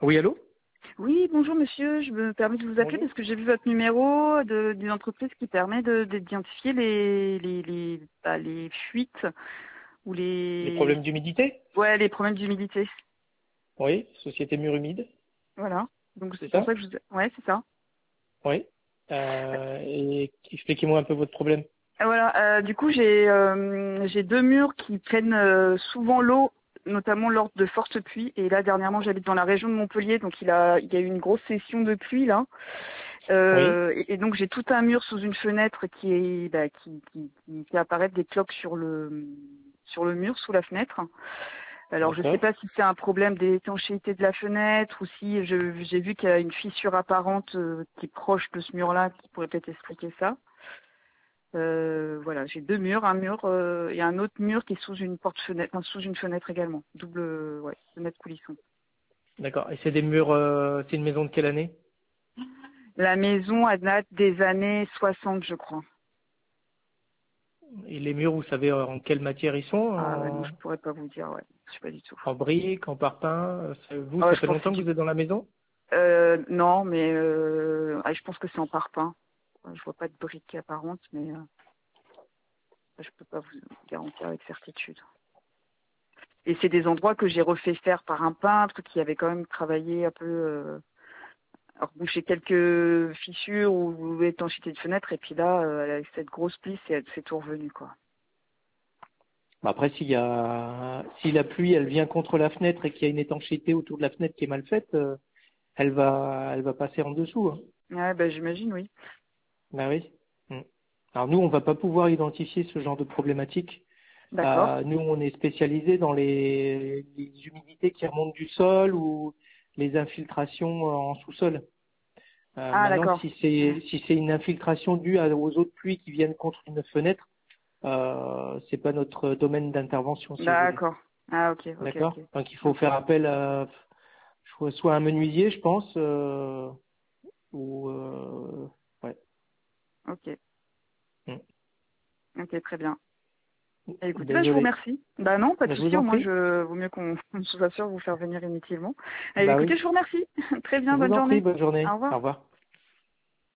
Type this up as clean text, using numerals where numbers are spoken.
Oui, allô? Oui, bonjour monsieur, je me permets de vous appeler Bonjour. parce que j'ai vu votre numéro d'une entreprise qui permet d'identifier les fuites ou Les problèmes d'humidité? les problèmes d'humidité. Oui, Société Mur Humide, Voilà. Donc c'est c'est pour ça? ça que ouais, c'est ça. Oui. Et expliquez-moi un peu votre problème. Voilà, du coup j'ai deux murs qui prennent souvent l'eau, notamment lors de fortes pluies. Et là dernièrement j'habite dans la région de Montpellier, donc il y a eu une grosse session de pluie là. Oui, Et donc j'ai tout un mur sous une fenêtre qui fait apparaître des cloques sur le mur, sous la fenêtre. Alors je sais d'accord. pas si c'est un problème d'étanchéité de la fenêtre ou si j'ai vu qu'il y a une fissure apparente qui est proche de ce mur-là qui pourrait peut-être expliquer ça. Voilà, j'ai deux murs, un mur et un autre mur qui est sous une porte-fenêtre, enfin, sous une fenêtre également, double fenêtre coulisson. D'accord. Et c'est des murs, c'est une maison de quelle année? La maison a date des années 60, je crois. Et les murs, vous savez en quelle matière ils sont? Ah ouais, non, je pourrais pas vous dire, ouais, je sais pas du tout. En briques, en parpaing? Vous, Ah, ça je fait pense que longtemps c'est que du. vous êtes dans la maison? Non, mais je pense que c'est en parpaing. Ouais, je vois pas de briques apparentes, mais je peux pas vous garantir avec certitude. Et c'est des endroits que j'ai refait faire par un peintre qui avait quand même travaillé un peu, rebouché quelques fissures ou étanchéité de fenêtre, et puis là, avec cette grosse pluie, c'est tout revenu, quoi. Après, si la pluie, elle vient contre la fenêtre et qu'il y a une étanchéité autour de la fenêtre qui est mal faite, elle va passer en dessous, hein. Ouais, ben j'imagine, oui. Bah oui. Mm. Alors nous, on va pas pouvoir identifier ce genre de problématique. D'accord. Nous, on est spécialisé dans les humidités qui remontent du sol ou les infiltrations en sous-sol. Ah, Maintenant, d'accord. si c'est une infiltration due aux eaux de pluie qui viennent contre une fenêtre, c'est pas notre domaine d'intervention, si vous voulez. D'accord. Ah, ok, ok, D'accord? ok. Donc il faut Ok. faire appel à soit un menuisier, je pense, ou ouais. Ok. Mm. Ok, très bien. Eh, écoutez, bah, je vous Désolé. remercie. Bah non, pas de Mais je vous souci. Au en moins, prie. vaut mieux qu'on soit sûr de vous faire venir inutilement. Eh, Bah écoutez, oui. je vous remercie. Très Je bien, vous bonne en prie. journée. Bonne Au journée. revoir. Au revoir.